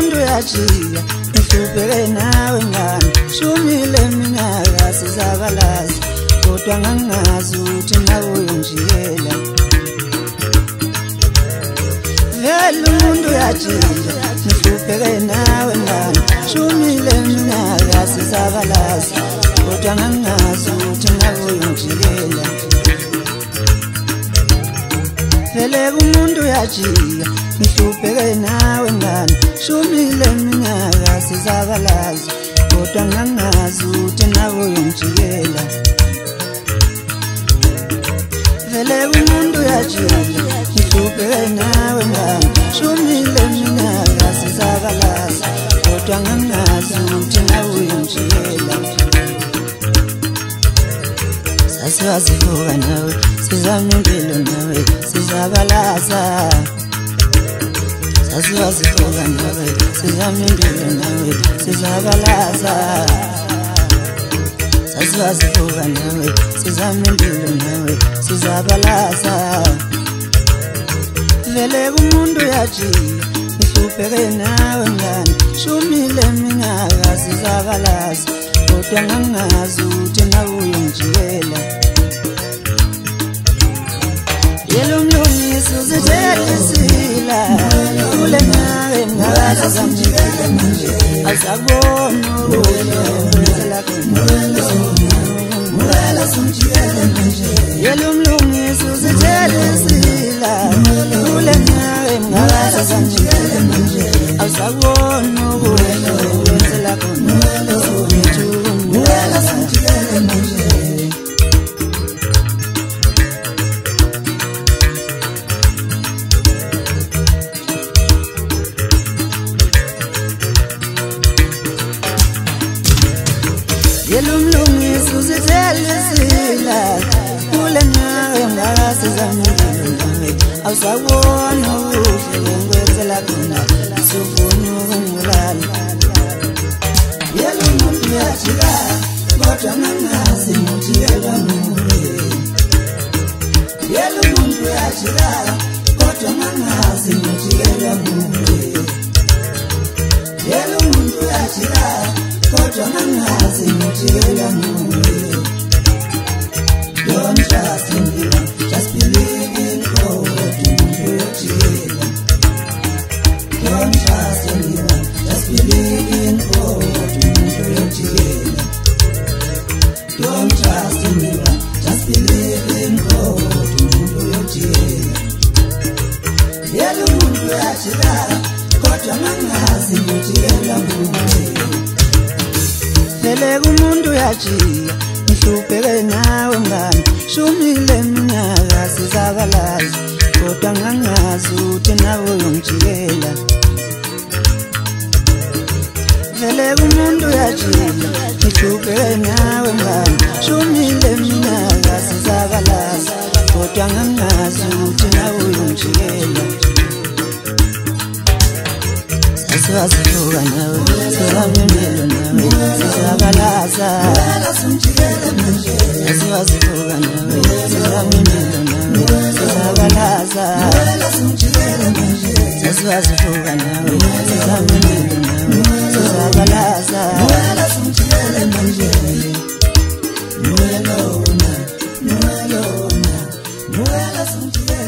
umuntu yajiya ngihlupheke nawe ngani shumile minyaka sizabalaza kodwa ngangazi ukuthi nawe uyongijikela vele umuntu yajiya ngihlupheke nawe ngani shumile minyaka sizabalaza kodwa ngangazi ukuthi nawe uyongijikela vele umuntu yajiya ngihlupheke nawe ngani shumile minyaka sizabalaza kodwa ngangazi ukuthi nawe uyongijikela vele umuntu yajiya ngihlupheke nawe ngani shumile minyaka sizabalaza kodwa ngangazi ukuthi nawe uyongijikela sasiwazivuka nawe sizama impilo nawe sizabalaza sasiwazivuka nawe sizama impilo nawe sizabalaza sasiwazivuka nawe sizama impilo nawe sizabalaza vele umuntu yajiya ngihlupheke nawe ngani shumile minyaka sizabalaza kodwa ngangazi ukuthi nawe uyongijikela yelumlungisi uzithelesila kule nyaka ngakaze zamjikela manje asakubona yelumlungisi uzithelesila kule nyaka ngakaze zamjikela manje asakubona ukwenzela khona yelumlungisi uzithelesila kule nyaka ngakaze zamjikela manje awusakubona ubuhle kwenzela khona sufuna ukungibulala yelumuntu yajika kodwa ngangazi ngijikela nguwe yelumuntu yajika kodwa ngangazi ngijikela nguwe yelumuntu yajika kodwa ngangazi ngijikela nguwe don't trust anyone just believe in God umuntu yajika don't trust anyone just believe in God umuntu yajika don't trust anyone just believe in God umuntu yajika yelumuntu yajika kodwa ngangazi ngijikela nguwe vele umuntu yajiya ngihlupheke nawe ngani shumile minyaka sizabalaza kodwa ngangazi ukuthi nawe uyongijikela vele umuntu yajiya ngihlupheke nawe ngani shumile minyaka sizabalaza kodwa ngangazi ukuthi nawe uyongijikela sasiwazivuka nawe sizama impilo nawe sizabalaza sasiwazivuka nawe sizama impilo nawe sizabalaza sasiwazivuka nawe sizama impilo nawe sizabalaza Nuelona, nuelona, nuelona, nuelona.